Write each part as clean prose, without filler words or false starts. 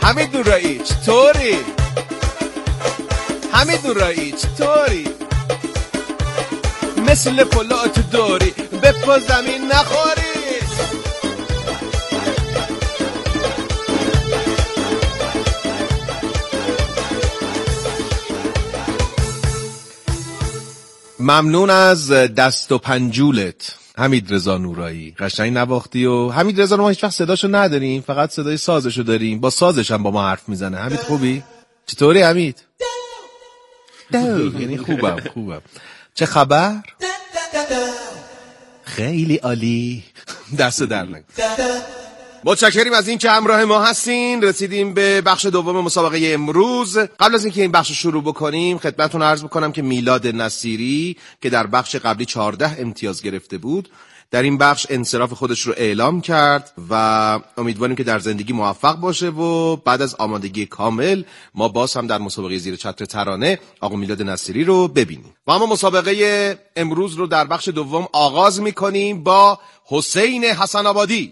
حمید نورایی چطوری؟ حمید نورایی چطوری؟ مثل پلات داری به پا زمین نخوری. ممنون از دست و پنجولت حمید رضا نورایی. قشنگ نواختی. و حمید رضا ما هیچ وقت صداشو نداریم، فقط صدای سازشو داریم. با سازش هم با ما حرف میزنه. حمید خوبی؟ چطوری حمید؟ یعنی خوبم. چه خبر؟ خیلی عالی. دست در نکنه. متشکریم از این که همراه ما هستین. رسیدیم به بخش دوم مسابقه امروز. قبل از اینکه این بخش شروع بکنیم خدمتتون عرض بکنم که میلاد نصیری که در بخش قبلی 14 امتیاز گرفته بود، در این بخش انصراف خودش رو اعلام کرد و امیدواریم که در زندگی موفق باشه و بعد از آمادگی کامل ما باز هم در مسابقه زیر چتر ترانه آقا میلاد نصیری رو ببینیم. و اما مسابقه امروز رو در بخش دوم آغاز می‌کنیم با حسین حسن آبادی.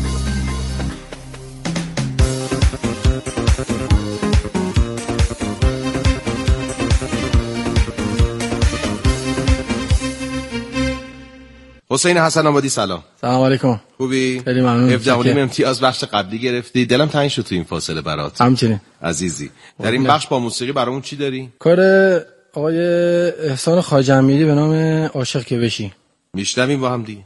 حسین حسن آبادی سلام. سلام علیکم. خوبی؟ خیلی ممنون. 17 امتیاز بخش قبلی گرفتی. دلم تنگ شد تو این فاصله برات. همچنین. عزیزی. در این بخش با موسیقی برامون چی داری؟ کار آقای احسان خواجه امیری به نام عاشق که بشی. میشنویم با هم دیگه.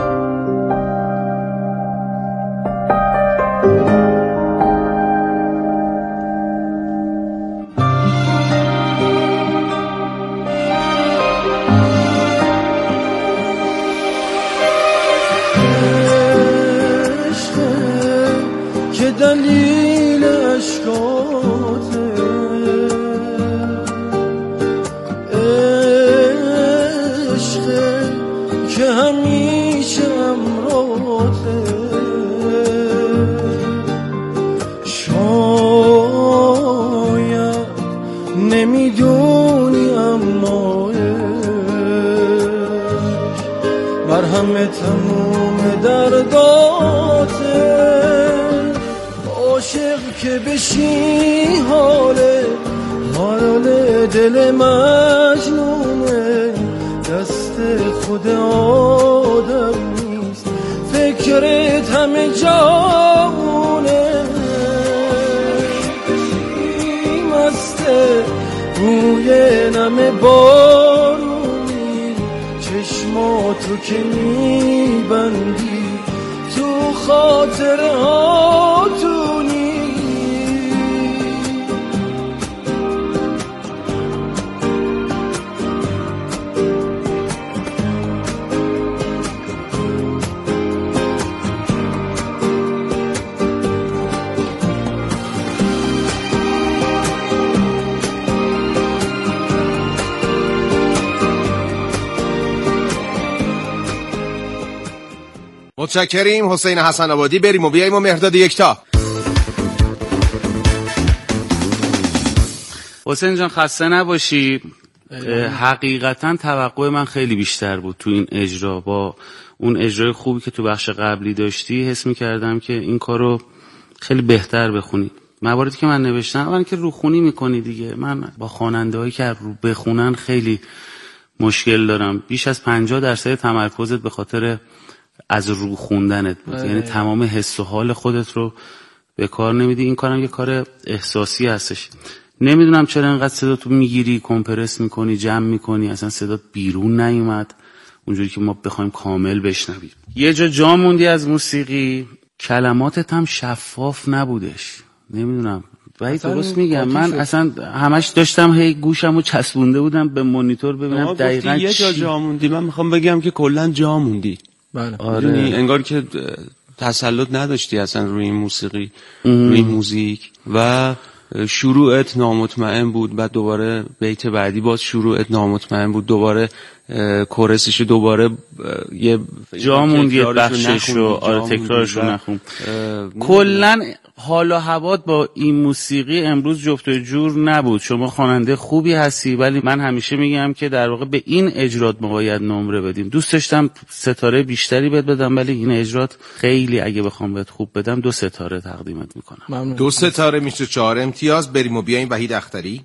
دلیل عشقاته عشقه که همیشه امراته شاید نمیدونی اما مرهم تموم درداته عاشق که بشی حال دل مجنونه دست خود آدم نیست فکرت همه جاونه بشی مسته روی نم بارونی چشماتو که میبندی تو خاطر هاتونی متشکریم حسین حسن آبادی. بریم و بیاییم و مهرداد یکتا. حسین جان خسته نباشی. حقیقتا توقع من خیلی بیشتر بود تو این اجرا. با اون اجرای خوبی که تو بخش قبلی داشتی حس می‌کردم که این کارو خیلی بهتر بخونی. مواردی که من نوشتم اول که روخونی می‌کنی دیگه. من با خواننده‌هایی که رو بخونن خیلی مشکل دارم. بیش از 50% تمرکزت به خاطر از رو خوندنت بود. یعنی تمام حس و حال خودت رو به کار نمیدی. این کارم یه کار احساسی هستش. نمیدونم چرا انقدر صداتو میگیری، کمپرس میکنی، جمع میکنی، اصلا صدات بیرون نیومد اونجوری که ما بخوایم کامل بشنویم. یه جا موندی از موسیقی، کلماتت هم شفاف نبودش. نمیدونم ولی درست میگم. من اصلا همش داشتم هی گوشمو چسبونده بودم به مانیتور ببینم دقیقاً یه جا موندی. من میخوام بگم که کلا جا موندی. بله. آره. انگار که تسلط نداشتی اصلا روی این موسیقی، روی این موزیک و شروعت نامطمئن بود. بعد دوباره بیت بعدی باز شروعت نامطمئن بود، دوباره کورسش دوباره یه جا موند، یه بخشش رو تکرارش رو نخون. کلن حال و هوات با این موسیقی امروز جفت و جور نبود. شما خواننده خوبی هستی، ولی من همیشه میگم که در واقع به این اجرات ما باید نمره بدیم. دوست داشتم ستاره بیشتری بهت بدم، ولی این اجرات خیلی اگه بخوام بهت خوب بدم 2 ستاره تقدیمت میکنم. ممنون. 2 ستاره میشه 4 امتیاز. بریم و بیاییم وحید اختری.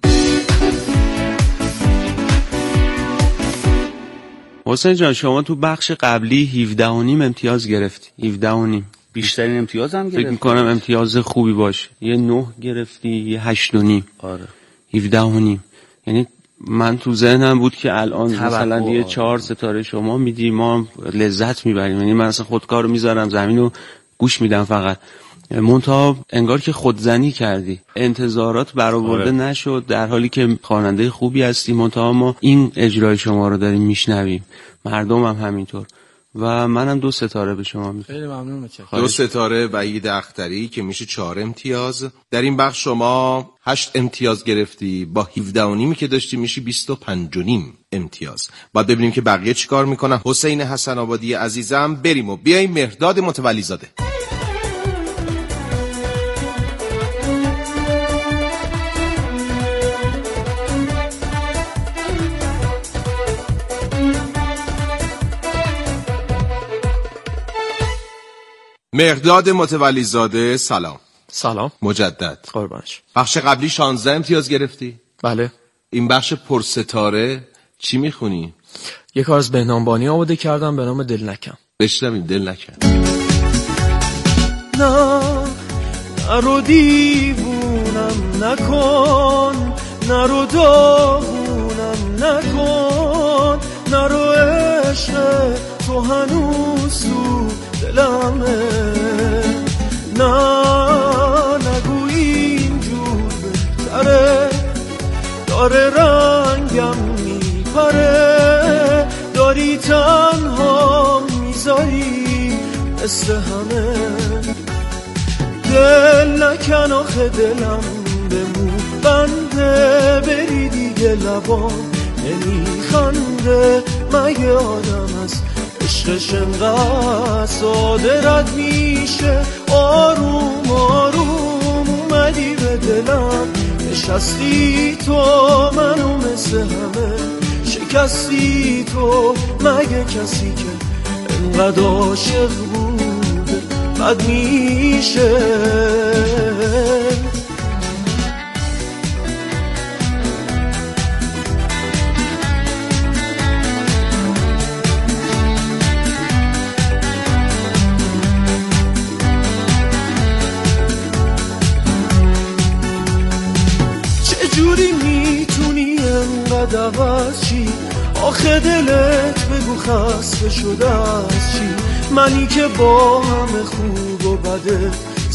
حسین جان شما تو بخش قبلی 17.5 امتیاز گرفتی. 17.5 بیشترین امتیاز هم گرفتی. فکر میکنم امتیاز خوبی باشه. یه 9 گرفتی، یه 8.5. آره 17.5. یعنی من تو ذهنم بود که الان مثلا یه 4 ستاره شما میدی ما لذت میبریم. یعنی من اصلا خودکارو میذارم زمین و گوش میدم فقط. منتها انگار که خودزنی کردی، انتظارات برآورده نشد، در حالی که خواننده خوبی هستی. منتها ما این اجرای شما رو داریم میشنویم، مردم هم همینطور، و منم 2 ستاره به شما میدم. خیلی ممنون. متشکرم. 2 ستاره وحید اختری که میشه 4 امتیاز. در این بخش شما 8 امتیاز گرفتی، با 17.5 که داشتی میشه 25.5 امتیاز. بعد ببینیم که بقیه چیکار میکنن. حسین حسن آبادی عزیزم، بریم و بیاییم مهرداد متولی زاده. مهرداد متولی زاده، سلام. سلام. مجدد. قربانش. بخش قبلی 16 امتیاز گرفتی؟ بله. این بخش پرستاره چی میخونی؟ یک کار از بهنام بانی آماده کردم به نام دل نکن. بشنویم. دل نکن. نرو دیوونم نکن، نرو داغونم نکن، نرو عشق تو هنوز تو دلمه، نگو اینجور بهتره، داره رنگم میپره، داری تنها میذاری مثل همه، دل نکن آخه دلم بمو بنده، بری دیگه لبام نمیخنده، مگه آدم از عشقش انقدر ساده رد میشه، آروم آروم اومدی به دلم نشستی تو، منو مثل همه شکستی تو، مگه کسی که انقدر عاشق بوده بد میشه. چجوری میتونی انقدر عوض چی؟ آخه دلت بگو خسته شده از چی؟ منی که با همه خوب و بده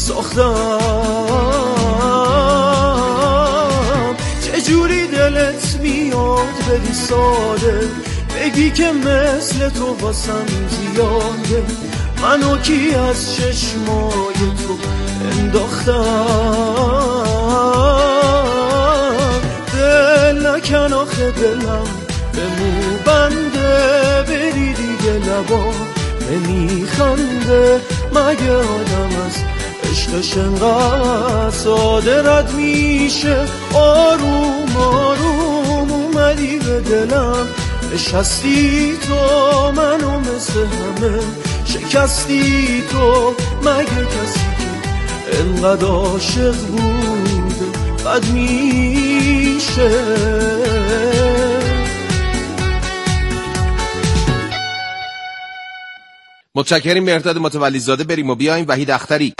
ساختم، چجوری دلت میاد بدی ساده، بگی که مثل تو واسم زیاده، منو کی از چشمای تو انداختم، دل نکن آخه دلم بمو بنده، بری دیگه لبا نمیخنده، مگه آدم از عشقش انقدر ساده رد میشه، آروم آروم اومدی به دلم نشستی تو، منو مثل همه شکستی تو، مگه کسی که انقدر عاشق بود بد میشه. متشکریم مهرداد متولی زاده. بریم و بیاییم وحید اختری.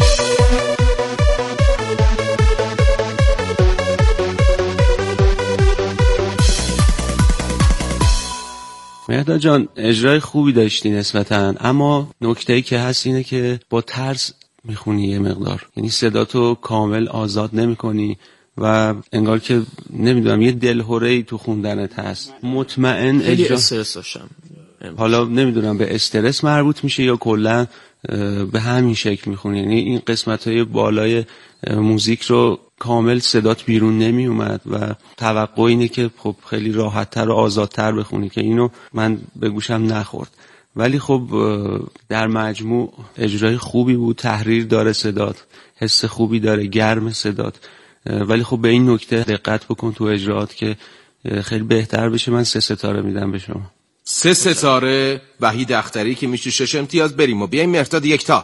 مهرداد جان اجرای خوبی داشتی نسبتاً، اما نکته‌ای که هست اینه که با ترس میخونی یه مقدار، یعنی صداتو کامل آزاد نمی‌کنی و انگار که نمیدونم یه دلهره‌ای تو خوندنت هست. مطمئن خیلی اجرا استرس داشتم. حالا نمیدونم به استرس مربوط میشه یا کلا به همین شکل میخونی، یعنی این قسمت‌های بالای موزیک رو کامل صدات بیرون نمی اومد و توقع اینه که خب خیلی راحت‌تر و آزادتر بخونی که اینو من به گوشم نخورد. ولی خب در مجموع اجرای خوبی بود. تحریر داره صدات، حس خوبی داره، گرم صدات، ولی خب به این نکته دقت بکن تو اجرات که خیلی بهتر بشه. من 3 ستاره میدم به شما. 3 ستاره وحید اختری که میشه 6 امتیاز. بریم و بیایم مهرداد یکتا.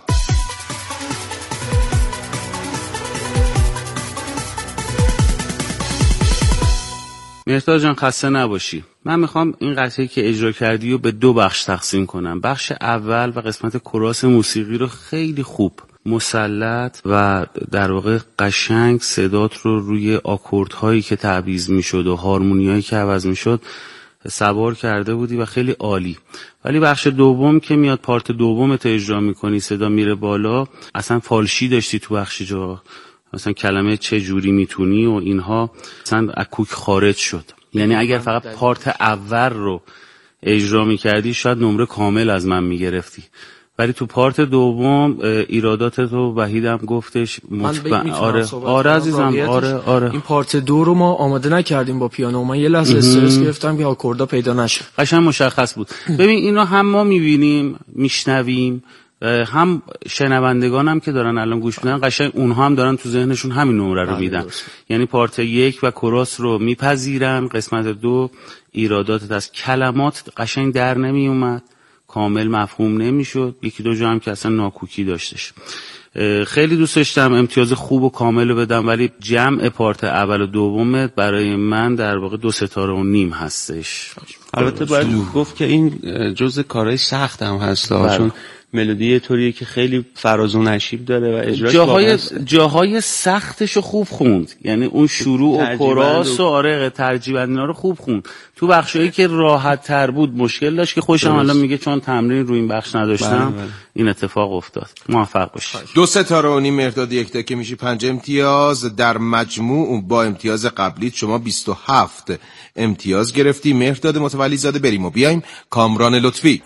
مهرداد جان خسته نباشی. من میخوام این قطعه که اجرا کردی رو به 2 بخش تقسیم کنم. بخش اول و قسمت کراس موسیقی رو خیلی خوب مسلط و در واقع قشنگ صدات رو روی آکوردهایی که تعویض میشد و هارمونیایی که عوض میشد سوار کرده بودی و خیلی عالی. ولی بخش دوم که میاد پارت دومت اجرا میکنی، صدا میره بالا، اصلا فالشی داشتی تو بخش جا، مثلا کلمه چه جوری میتونی و اینها اصلا اکوک خارج شد. یعنی اگر فقط پارت اول رو اجرا میکردی شاید نمره کامل از من میگرفتی، ولی تو پارت دوم ایرادات تو وحیدم گفتش آره عزیزم، آره این پارت 2 رو ما آماده نکردیم با پیانو. من یه لحظه استرس گرفتم که آکوردا پیدا نشه. قشنگ مشخص بود. ببین اینو هم ما میبینیم میشنویم، هم شنوندگانم که دارن الان گوش میدن قشنگ اونها هم دارن تو ذهنشون همین نمره رو میدن. یعنی پارت 1 و کراس رو میپذیرن، قسمت 2 ایراداتت از کلمات قشنگ در نمی اومد، کامل مفهوم نمیشد، 1-2 جا هم که اصلا ناکوکی داشتش. خیلی دوست داشتم امتیاز خوب و کامل رو بدم، ولی جمع پارت اول و دومت برای من در واقع 2 ستاره و نیم هستش. البته باید گفت که این جزء کارهای سخت هم هست، چون ملودی طوریه که خیلی فراز و نشیب داره و اجراش جاهای سختشو خوب خوند. یعنی اون شروع و کراس و آره ترجیب اینا رو خوب خوند. تو بخشایی که راحت تر بود مشکل داشت که خوشم الان میگه چون تمرین روی این بخش نداشتم این اتفاق افتاد. موفق باشی. 2 ستاره و نیم مهرداد یکتا که میشه 5 امتیاز. در مجموع با امتیاز قبلی شما 27 امتیاز گرفتی. مهرداد متولی زاده. بریم و بیایم کامران لطفی.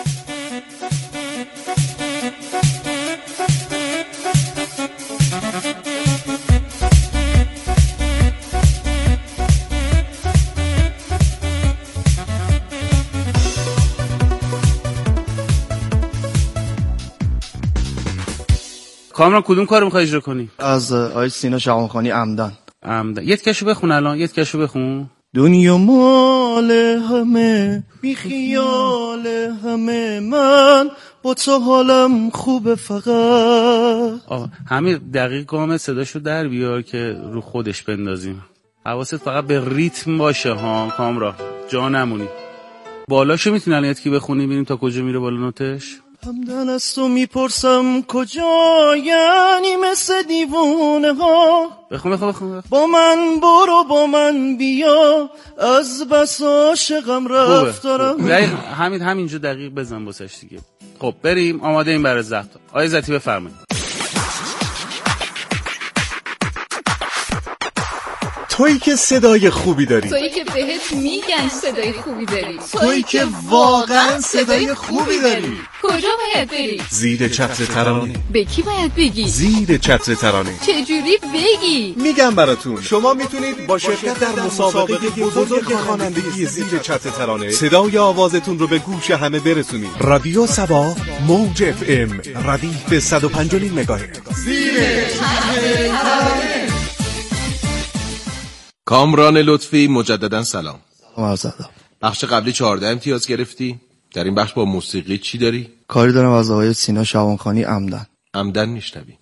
کامران کدوم کارو میخوای اجرا کنی؟ از آقای سینا شعبانخانی عمدن. یه کشو بخون الان، یه کشو بخون. دنیا مال همه بی خیال همه، من با تو حالم خوبه فقط. همین دقیق کامل صداشو در بیار که رو خودش بندازیم. حواست فقط به ریتم باشه ها کامران، جا نمونی. بالاشو میتونی الان یکی بخونی ببینیم تا کجا میره بالا نوتش؟ همدن از تو میپرسم کجا، یعنی مثل دیوونه ها. بخون. با من برو با من بیا، از بس عاشقم رفتارم. همینجا دقیق بزن باسش دیگه. خب بریم، آماده این برای ضبط. آقای ذاتی بفرمایید. تویی که صدای خوبی داری، تویی که بهت میگن صدای خوبی داری، تویی که واقعا صدای خوبی داری. کجا باید بری؟ زیر چتر ترانه. به کی باید بگی؟ زیر چتر ترانه. چجوری بگی؟ میگم براتون. شما میتونید با شرکت در مسابقه بزرگ خوانندگی زیر چتر ترانه صدای آوازتون رو به گوش همه برسونید. رادیو سبا موج اف ام ردیف به 105.9 مگاهرتز. زیر چتر ترانه. کامران لطفی مجددا سلام. سلام. بخش قبلی 14 امتیاز گرفتی. در این بخش با موسیقی چی داری؟ کاری دارم از آقای سینا شعبانخانی عمدن میشنوی.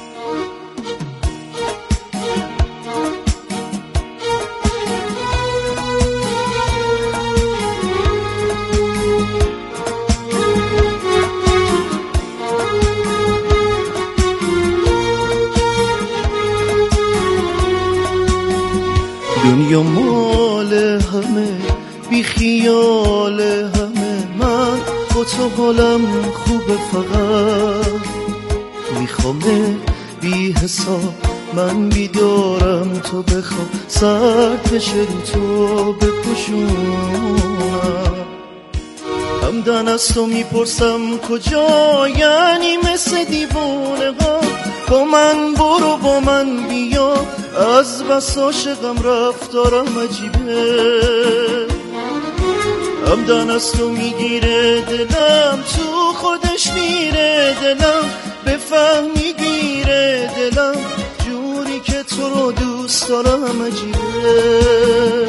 دنیا مال همه بی خیال همه، من با تو حالم خوبه فقط. میخوامه بی حساب من بیدارم، تو بخوام سرد بشه رو تو بپوشونم. همدن از تو میپرسم کجا، یعنی مثل دیوونه ها. با من برو با من بیا، از بس عاشقم رفتارم عجیبه. همدان از تو میگیره دلم، تو خودش میره دلم، بفهم میگیره دلم، جوری که تو رو دوست دارم عجیبه.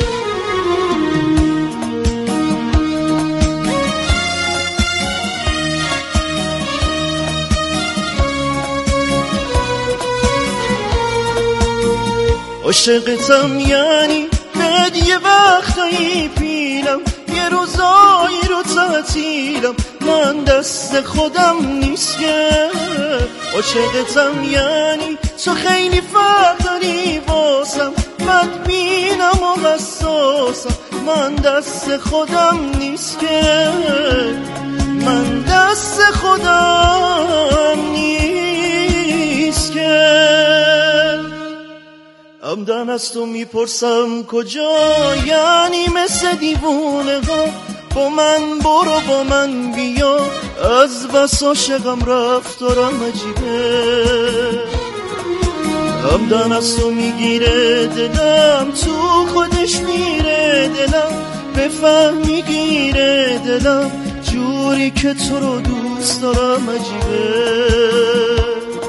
عاشقتم یعنی بد یه وقتایی پیلم، یه روزایی رو تعطیلم، من دست خودم نیست که. عاشقتم یعنی تو خیلی فرق داری واسم، بدبینم و حساسم، من دست خودم نیست که، من دست خودم نیست که. همدن از تو میپرسم کجا، یعنی مثل دیوونه ها با من برو با من بیا، از بس عاشقم رفتارم عجیبه. همدن از تو میگیره دلم، تو خودش میره دلم، بفهم میگیره دلم، جوری که تو رو دوست دارم عجیبه.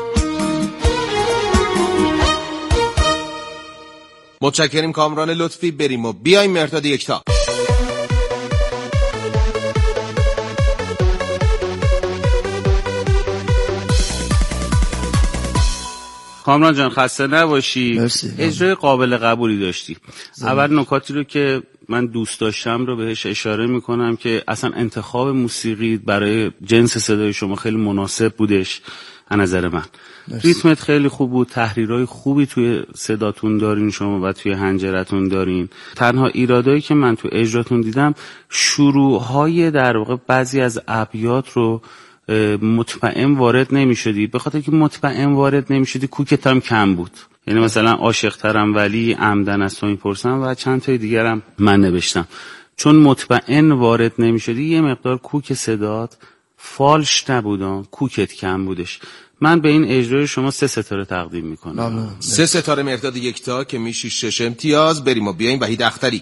متشکریم کامران لطفی. بریم و بیایم مرداد یکتا. کامران جان خسته نباشی. مرسی. اجرای قابل قبولی داشتی. اول نکاتی رو که من دوست داشتم رو بهش اشاره میکنم که اصلا انتخاب موسیقی برای جنس صدای شما خیلی مناسب بودش از نظر من. ریتمت خیلی خوب بود، تحریرهای خوبی توی صداتون دارین شما و توی حنجرتون دارین. تنها ایرادایی که من توی اجراتون دیدم شروعهای در واقع بعضی از ابیات رو مطمئن وارد نمی‌شدی، به خاطر که مطمئن وارد نمی‌شدی کوکت هم کم بود. یعنی مثلا عاشق ترم ولی عمدن از تو میپرسم و چند تای دیگرم من نوشتم، چون مطمئن وارد نمی‌شدی یه مقدار کوک صدات فالش نبودن، کوکت کم بودش. من به این اجرای شما 3 ستاره تقدیم میکنم. 3 ستاره مرداد یکتا که میشی 6 امتیاز. بریم و بیایم وحید اختری.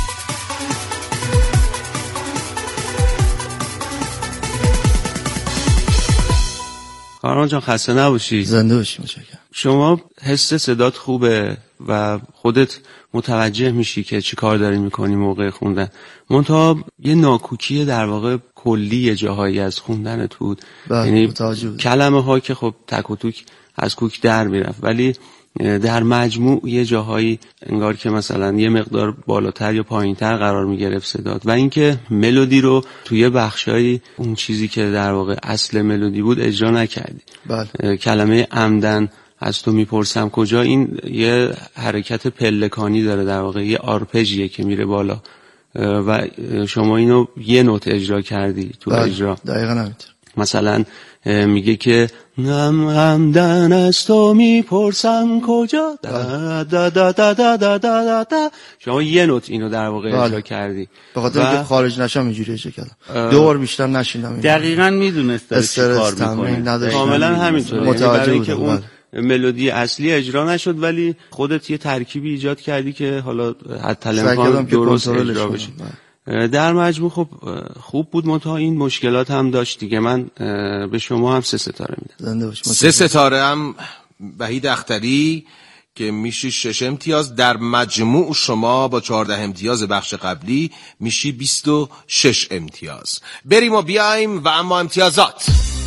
کامران جان خسته نباشی. زنده باشی. متشکرم. شما حس صدات خوبه و خودت متوجه میشی که چی کار داری میکنی موقع خوندن. منتها یه ناکوکی در واقع کلی جاهایی از خوندنت بود. یعنی کلمه ها که خب تک و توک از کوک در میرفت، ولی در مجموع یه جاهایی انگار که مثلا یه مقدار بالاتر یا پایینتر قرار میگرفت صدات، و اینکه ملودی رو توی بخشایی اون چیزی که در واقع اصل ملودی بود اجرا نکردی. بله. کلمه عمدن از تو میپرسم کجا، این یه حرکت پلکانی داره، در واقع یه آرپژیه که میره بالا و شما اینو یه نوت اجرا کردی تو اجرا. دقیقاً همینطور. مثلا میگه که عمدن از تو میپرسم کجا دا دا دا دا دا دا دا دا. شما یه نوت اینو در واقع اجرا کردی، به خاطر اینکه خارج نشم اینجوری اجرا کردم. 2 بار بیشتر نشیندم. دقیقاً میدونست داره چی کار میکنه. کاملا همینطوره. متوجه که اون ملودی اصلی اجرا نشد ولی خودت یه ترکیبی ایجاد کردی که حالا حتی الامکان درست اجرا بشه. در مجموع خب خوب بود، منتها این مشکلات هم داشت دیگه. من به شما هم 3 ستاره میدم. 3 ستاره هم وحید اختری که میشی 6 امتیاز. در مجموع شما با 14 امتیاز بخش قبلی میشی 26 امتیاز. بریم و بیایم و اما امتیازات.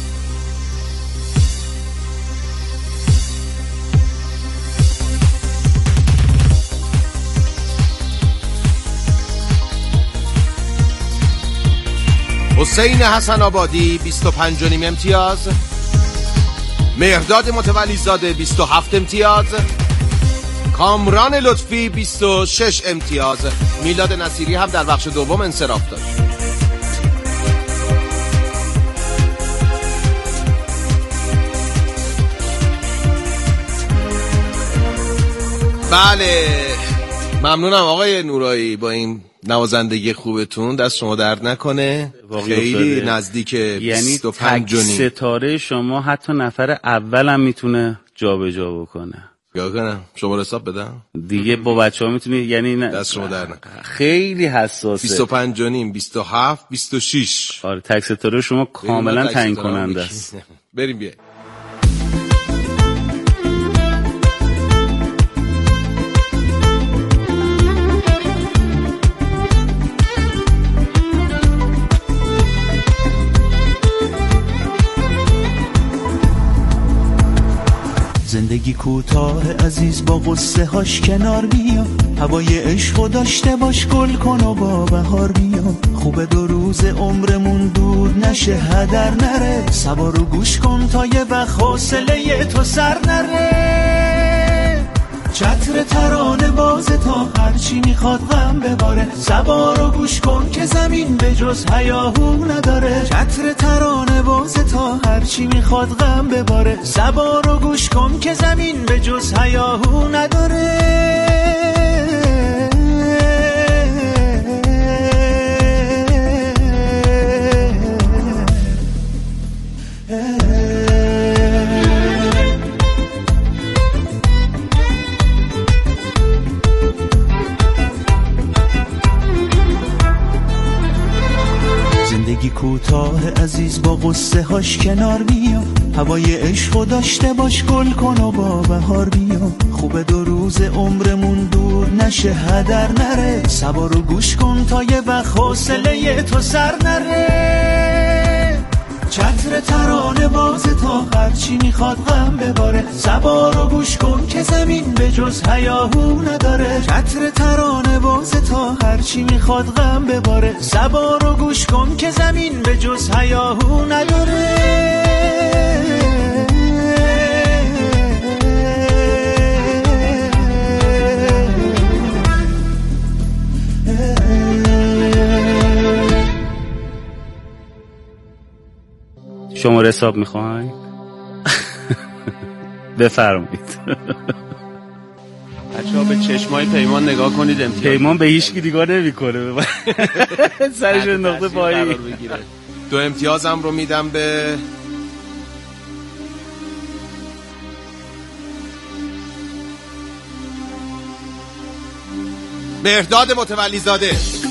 حسین حسن آبادی 25.5 امتیاز. مهرداد متولی زاده 27 امتیاز. کامران لطفی 26 امتیاز. میلاد نصیری هم در بخش دوم انصراف داشت. بله ممنونم آقای نورایی با این نوازندگی خوبتون. دست شما درد نکنه. خیلی نزدیک 25 یعنی ستاره شما حتی نفر اولم میتونه جابجا بکنه. یا کنم شما حساب بدم دیگه با بچه‌ها میتونی، یعنی دست شما در نکنه. خیلی حساسه. 25 و نیم، 27، 26. آره تکستور شما کاملا تعیین کننده است. بریم بیا. زندگی کوتاه عزیز با قصه هاش کنار بیا، هوای عشقو داشته باش، گل کن و با بهار بیا. خوبه 2 روز عمرمون دور نشه هدر نره، سوارو گوش کن تا یه وقت حوصله تو سر نره. چتر ترانه بازه تا هرچی میخواد غم بباره، سوارو گوش کن که زمین به جز هیاهو نداره. چتر ترانه بازه تا هرچی میخواد غم بباره، سوارو گوش کن که زمین به جز هیاهو نداره. زندگی کوتاه عزیز با قصه هاش کنار بیا، هوای عشقو داشته باش، گل کن و با بهار بیا. خوبه 2 روز عمرمون دور نشه هدر نره، سوارو گوش کن تا یه وقت حوصله تو سر نره. چتر ترانه بازه تا هرچی میخواد غم بباره، سوارو گوش کن که زمین به جز هیاهو نداره. چتر ترانه بازه تا هرچی میخواد غم بباره، سوارو گوش کن که زمین به جز هیاهو نداره. شماره حساب میخواین؟ بفرمایید. بچه‌ها به چشمای پیمان نگاه کنید. امتیاز پیمان به هیچ کی نگاه نمی‌کنه. سرش انداخته پایین. 2 امتیازم رو میدم به مهرداد متولی زاده.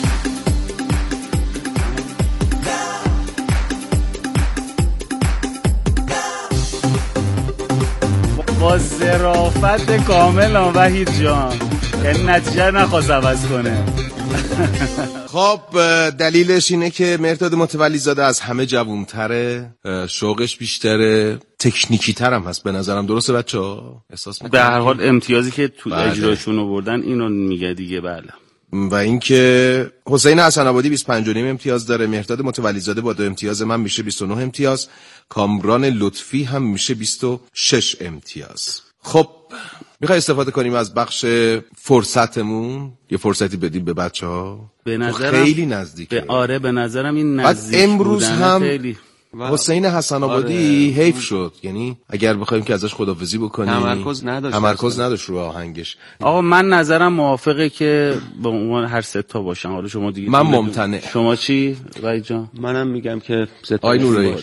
با ظرافت کامل وحید جان، یعنی نتیجه نخواست عوض کنه. خب دلیلش اینه که مهرداد متولی زاده از همه جوان‌تره، شوقش بیشتره، تکنیکی تر هم هست به نظرم. درسته بچه‌ها؟ احساس می‌کنم به هر حال امتیازی که تو اجراشون آوردن اینو میگه دیگه. بله. و اینکه حسین حسن آبادی 25 و نیم امتیاز داره، مهرداد متولی زاده با 2 امتیاز من میشه 29 امتیاز، کامران لطفی هم میشه 26 امتیاز. خب میخوای استفاده کنیم از بخش فرصتمون، یه فرصتی بدیم به بچه‌ها؟ به نظرم خیلی نزدیکه. آره به نظرم این نزدیک امروز هم خیلی. حسین حسن آبادی حیف شد، یعنی اگر بخوایم که ازش خداحافظی بکنیم تمرکز نداشت رو آهنگش. آقا من نظرم موافقه که به عنوان هر 3 تا باشن. حالا شما دیگه من ممتنع. شما چی وحید جان؟ منم میگم که آی نورایی.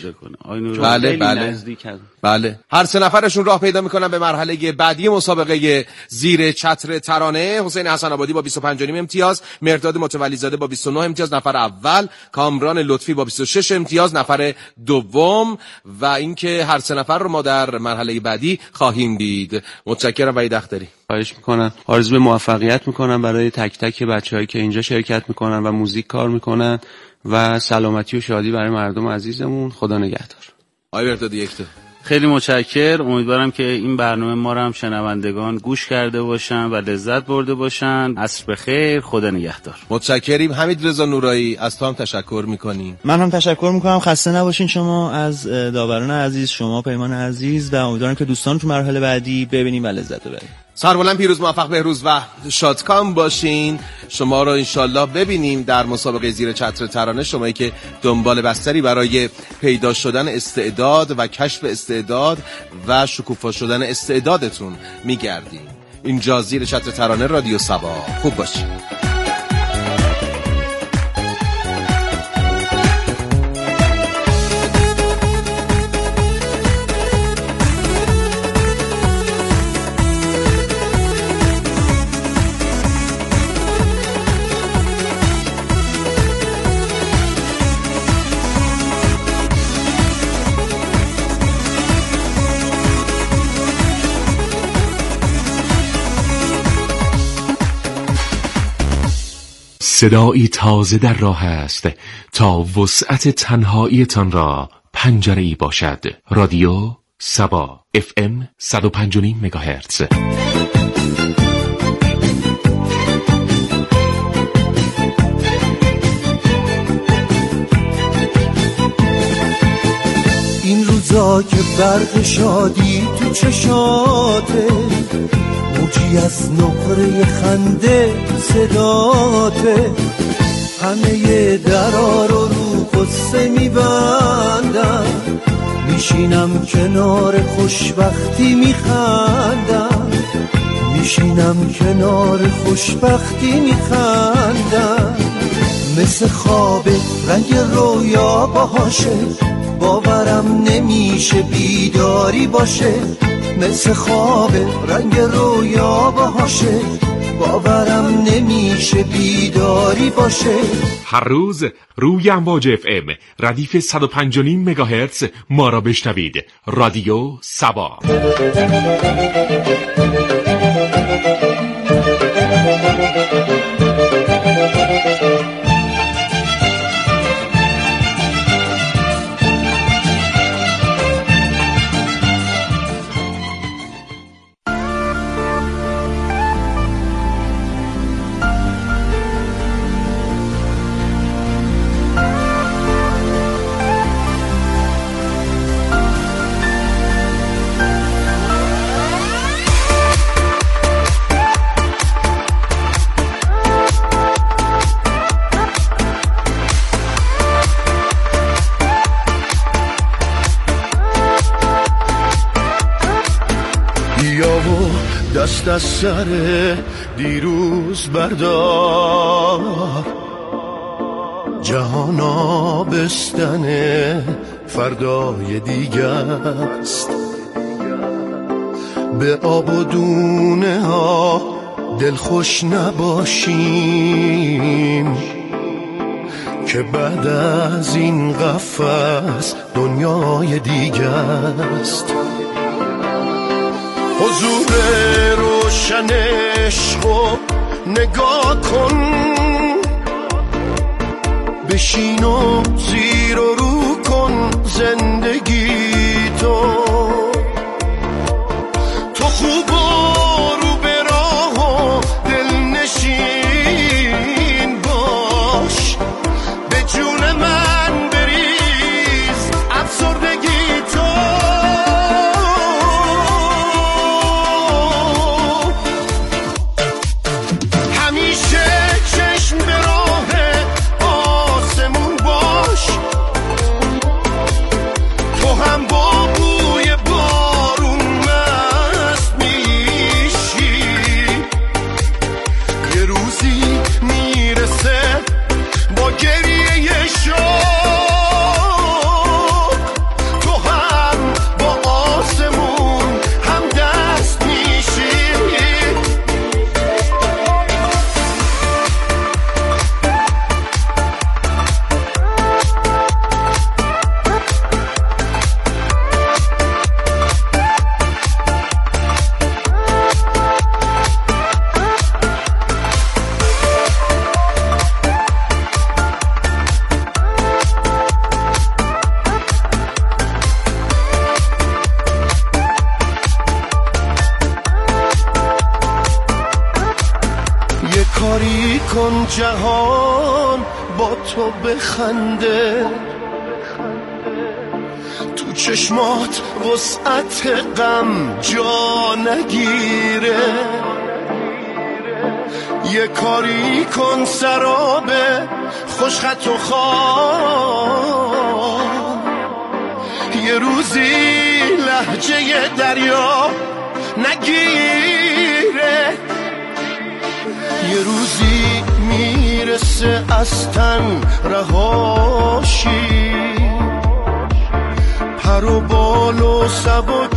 بله هر 3 نفرشون راه پیدا میکنن به مرحله بعدی مسابقه زیر چتر ترانه. حسین حسن آبادی با 25 و نیم امتیاز، مهرداد متولی زاده با 29 امتیاز نفر اول، کامران لطفی با 26 امتیاز نفر دوم، و اینکه هر 3 نفر رو ما در مرحله بعدی خواهیم دید. متشکرم وحید اختری. خواهش میکنم. آرزو به موفقیت میکنم برای تک تک بچه‌هایی که اینجا شرکت میکنن و موزیک کار میکنن و سلامتی و شادی برای مردم عزیزمون. خدا نگهدار. آقای مهرداد یک تا. خیلی متشکر. امیدوارم که این برنامه ما رو هم شنوندگان گوش کرده باشن و لذت برده باشن. عصر بخیر. خدا نگهدار. متشکریم. حمید رضا نورایی از تو هم تشکر میکنیم. من هم تشکر میکنم. خسته نباشین شما از داوران عزیز، شما پیمان عزیز، و امیدوارم که دوستان تو مرحله بعدی ببینیم و لذت ببریم. سربلند پیروز، موفق، بهروز و شادکام باشین. شما رو انشالله ببینیم در مسابقه زیر چتر ترانه. شمایی که دنبال بستری برای پیدا شدن استعداد و کشف استعداد و شکوفا شدن استعدادتون میگردیم. اینجا زیر چتر ترانه رادیو سبا. خوب باشین. صدایی تازه در راه است تا وسعت تنهاییتان را پنجره‌ای باشد. رادیو سبا FM 105.9 مگاهرتز. این روزا که برق شادی تو چشاته، موجی از نقره خنده صداته، همه درا رو قصه میبندم، میشینم کنار خوشبختی میخندم، میشینم کنار خوشبختی میخندم، مثل خواب رنگ رویا باشه، باورم نمیشه بیداری باشه، مثل خواب رنگ رویا باشه، باورم نمیشه بیداری باشه. هر روز روی امواج FM ردیف 105.9 مگاهرتز ما را بشنوید. رادیو سبا. دست از سر دیروز بردار، جهان آبستن فردای دیگه است، به آب و دونه ها دلخوش نباشیم که بعد از این قفس دنیای دیگه است. حضور روشن عشقو نگاه کن، بشین و زیر و رو کن زندگی تو خوب و رو به راه و دلنشین باش، به جون من بریز افسردگی تو. کاری کن جهان با تو بخنده، تو چشمات وسعت غم جا نگیره، یه کاری کن سراب خوشخط و خواب، یه روزی لهجه دریا نگیره، یه روزی میرسه از تن رهاشی، پر و بال و سبک